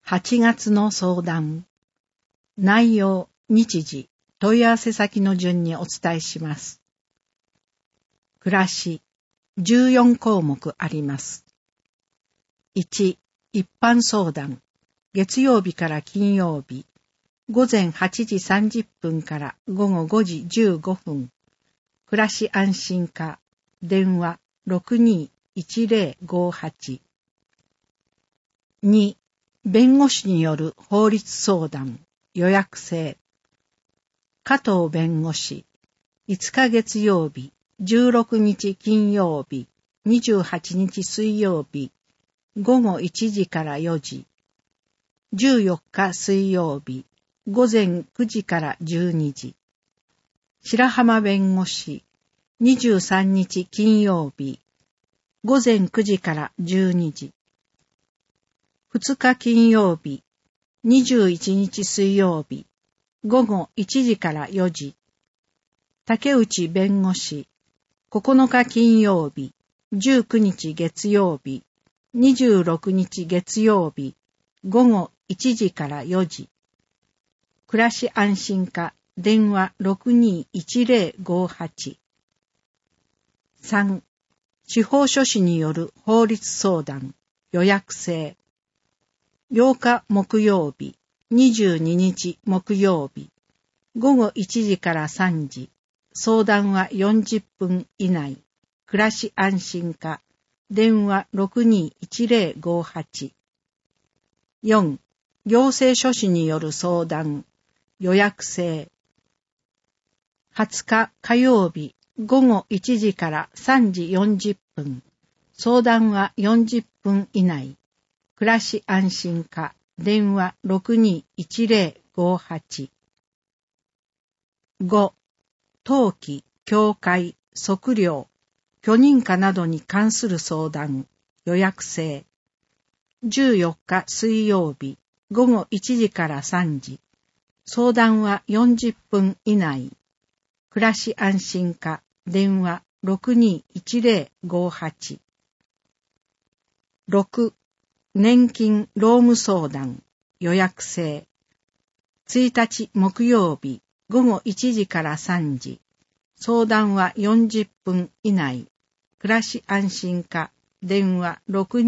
8月の相談。内容、日時、問い合わせ先の順にお伝えします。暮らし、14項目あります。1、一般相談。月曜日から金曜日、午前8時30分から午後5時15分。暮らし安心課、電話 621058。2、弁護士による法律相談、予約制。加藤弁護士、5日月曜日、16日金曜日、28日水曜日、午後1時から4時。14日水曜日、午前9時から12時。白浜弁護士、23日金曜日、午前9時から12時。2日金曜日、21日水曜日、午後1時から4時。竹内弁護士、9日金曜日、19日月曜日、26日月曜日、午後1時から4時。暮らし安心課、電話 621058。3、司法書士による法律相談、予約制。8日木曜日、22日木曜日、午後1時から3時。相談は40分以内。暮らし安心課、電話 621058。4、行政書士による相談、予約制。20日火曜日、午後1時から3時40分。相談は40分以内。暮らし安心課、電話 621058。5、登記、教会、測量、許認可などに関する相談、予約制。14日水曜日、午後1時から3時。相談は40分以内。暮らし安心課、電話 621058。6、年金労務相談、予約制。1日木曜日、午後1時から3時。相談は40分以内。暮らし安心課、電話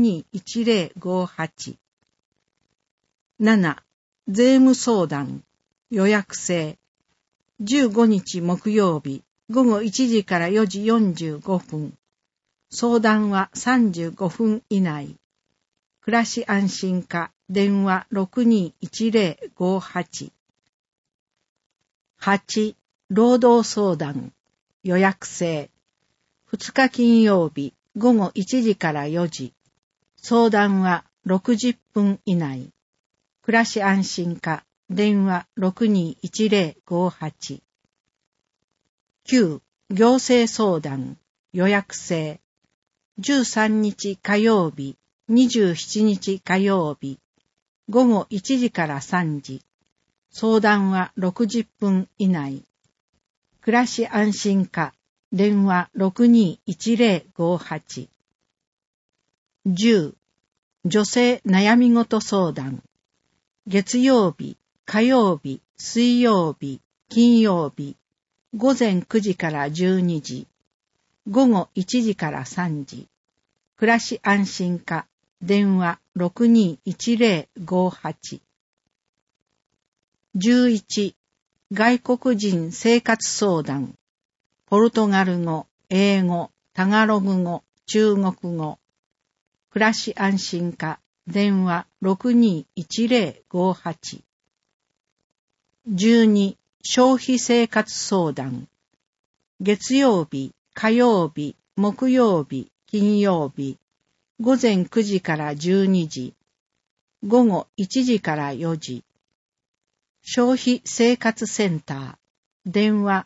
621058。7、税務相談、予約制。15日木曜日、午後1時から4時45分。相談は35分以内。暮らし安心課、電話 621058。8、労働相談、予約制。2日金曜日、午後1時から4時。相談は60分以内。暮らし安心課、電話 621058。9、行政相談、予約制。13日火曜日、27日火曜日、午後1時から3時。相談は60分以内。暮らし安心課、電話 621058。10、女性悩み事相談。月曜日、火曜日、水曜日、金曜日、午前9時から12時。午後1時から3時。暮らし安心課、電話 621058。11、外国人生活相談。ポルトガル語、英語、タガログ語、中国語。暮らし安心課、電話 621058。12、消費生活相談。月曜日、火曜日、木曜日、金曜日。午前9時から12時。午後1時から4時。消費生活センター。電話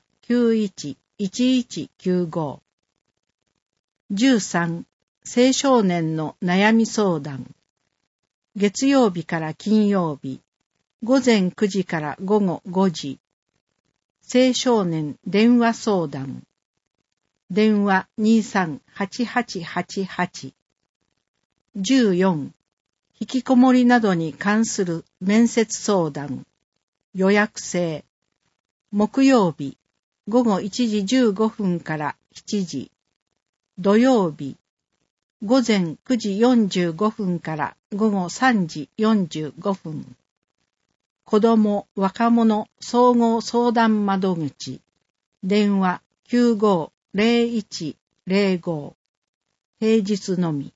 911195。13、青少年の悩み相談。月曜日から金曜日。午前9時から午後5時。青少年電話相談。電話 238888。14、 引きこもりなどに関する面接相談、予約制。木曜日、午後1時15分から7時。土曜日、午前9時45分から午後3時45分。子ども・若者総合相談窓口。電話95-0105。平日のみ。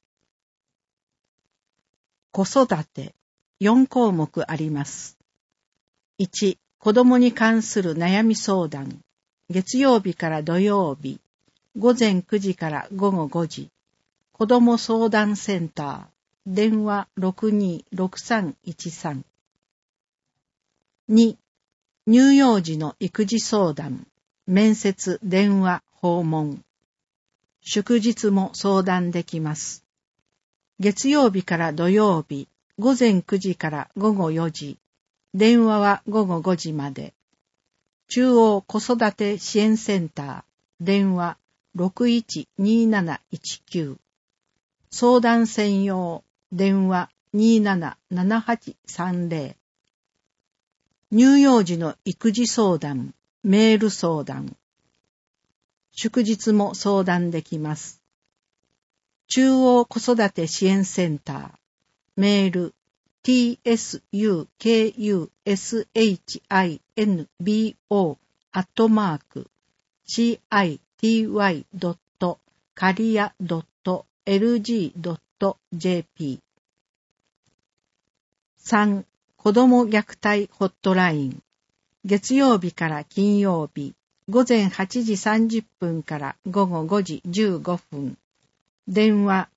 子育て4項目あります。1、子供に関する悩み相談。月曜日から土曜日、午前9時から午後5時。子供相談センター。電話626313。2、乳幼児の育児相談。面接、電話、訪問。祝日も相談できます。月曜日から土曜日、午前9時から午後4時。電話は午後5時まで。中央子育て支援センター。電話612719。相談専用。電話277830。乳幼児の育児相談。メール相談。祝日も相談できます。中央子育て支援センター。メールtsukinsinbo@city.caria.lg.jp。 3. 子ども虐待ホットライン。月曜日から金曜日、午前8時30分から午後5時15分。電話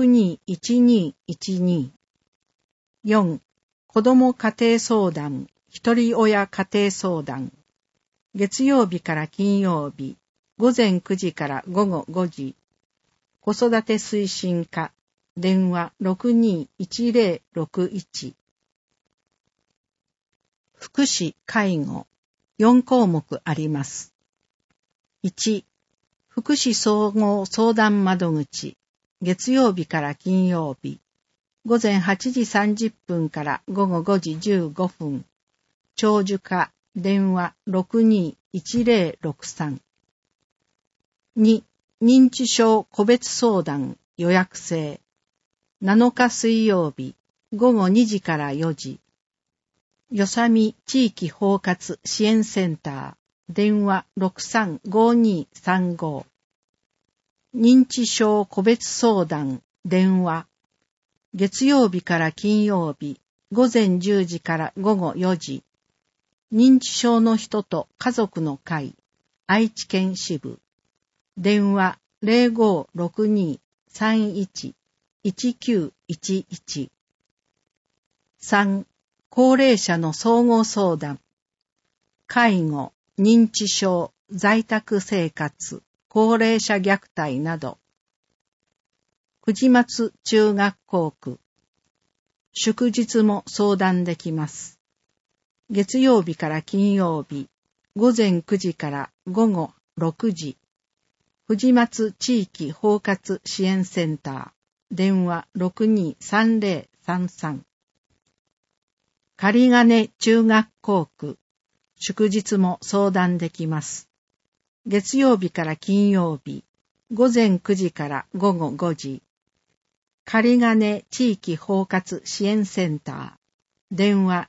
621212。4. 子ども家庭相談、一人親家庭相談。月曜日から金曜日、午前9時から午後5時。子育て推進課、電話621061。福祉・介護、4項目あります。1、福祉総合相談窓口、月曜日から金曜日、午前8時30分から午後5時15分。長寿課、電話621063。2、認知症個別相談、予約制。7日水曜日、午後2時から4時。よさみ地域包括支援センター、電話635235。認知症個別相談、電話。月曜日から金曜日、午前10時から午後4時。認知症の人と家族の会、愛知県支部。電話0562-31-1911。3. 高齢者の総合相談。介護、認知症、在宅生活、高齢者虐待など。久慈松中学校区。祝日も相談できます。月曜日から金曜日、午前9時から午後6時。久慈松地域包括支援センター、電話623033。仮金中学校区。祝日も相談できます。月曜日から金曜日、午前9時から午後5時。仮金地域包括支援センター、電話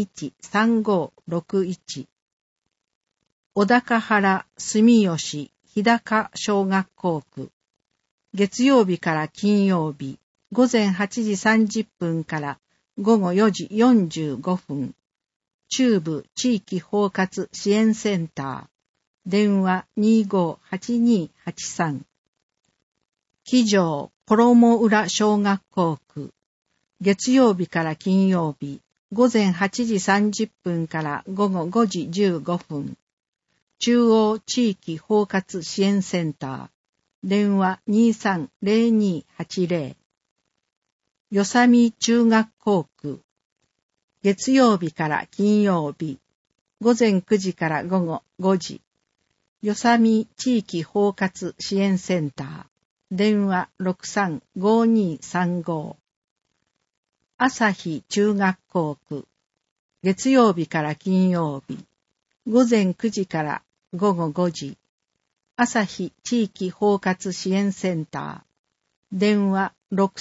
213561。小高原住吉日高小学校区。月曜日から金曜日、午前8時30分から午後4時45分。中部地域包括支援センター、電話258283。木城衣浦小学校区。月曜日から金曜日、午前8時30分から午後5時15分。中央地域包括支援センター、電話230280。よさみ中学校区。月曜日から金曜日、午前9時から午後5時。よさみ地域包括支援センター、電話635235。 朝日中学校区、月曜日から金曜日、午前9時から午後5時、朝日地域包括支援センター、電話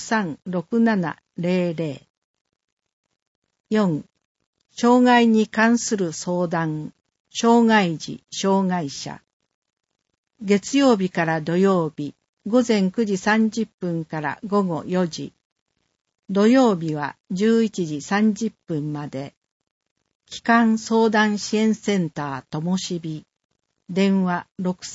636700。4. 障害に関する相談、障害児・障害者。月曜日から土曜日、午前9時30分から午後4時。土曜日は11時30分まで。帰還相談支援センターともしび。電話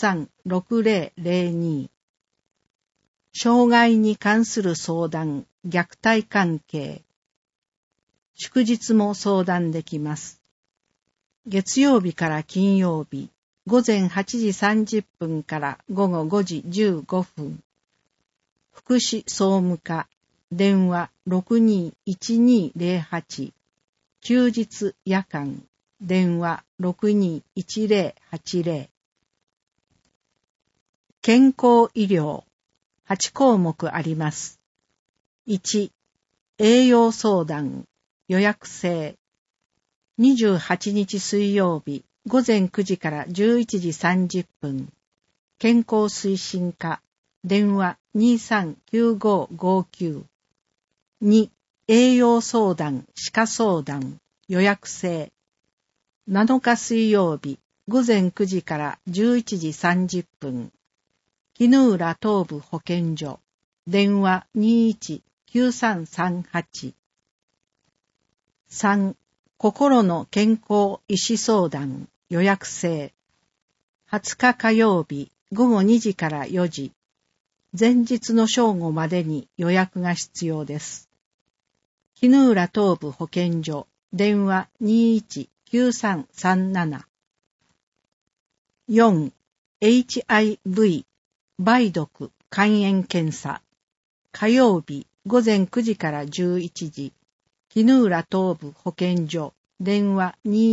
636002。障害に関する相談、虐待関係。祝日も相談できます。月曜日から金曜日、午前8時30分から午後5時15分。福祉総務課、電話 621208。休日夜間、電話 621080。健康医療、8項目あります。1、栄養相談、予約制。28日水曜日、午前9時から11時30分。健康推進課、電話 239559。2、栄養相談、歯科相談、予約制。7日水曜日、午前9時から11時30分。絹浦東部保健所、電話 219338。3. 心の健康医師相談、予約制。20日火曜日、午後2時から4時。前日の正午までに予約が必要です。絹浦東部保健所、電話 219337。4. HIV、梅毒、肝炎検査。火曜日、午前9時から11時。絹浦東部保健所、電話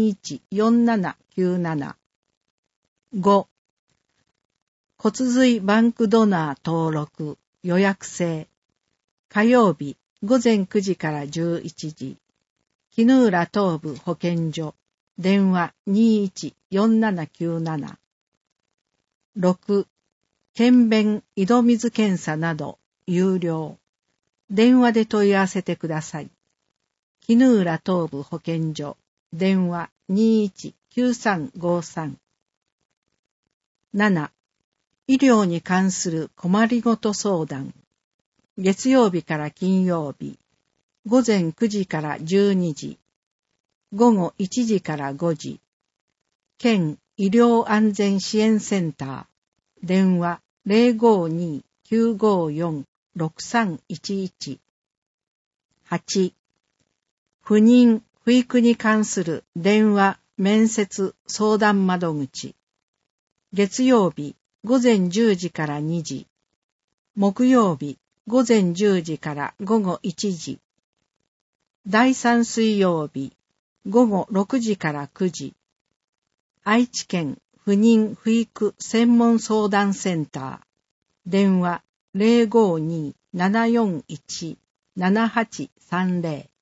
214797。5. 骨髄バンクドナー登録、予約制。火曜日、午前9時から11時。絹浦東部保健所、電話 214797。6. 検便井戸水検査など、有料。電話で問い合わせてください。絹浦東部保健所、電話 219353。7. 医療に関する困りごと相談。月曜日から金曜日、午前9時から12時、午後1時から5時。県医療安全支援センター、電話 052-954-6311。8. 不妊・不育に関する電話面接相談窓口。月曜日、午前10時から2時。木曜日、午前10時から午後1時。第3水曜日、午後6時から9時。愛知県不妊・不育専門相談センター。電話 052-741-7830。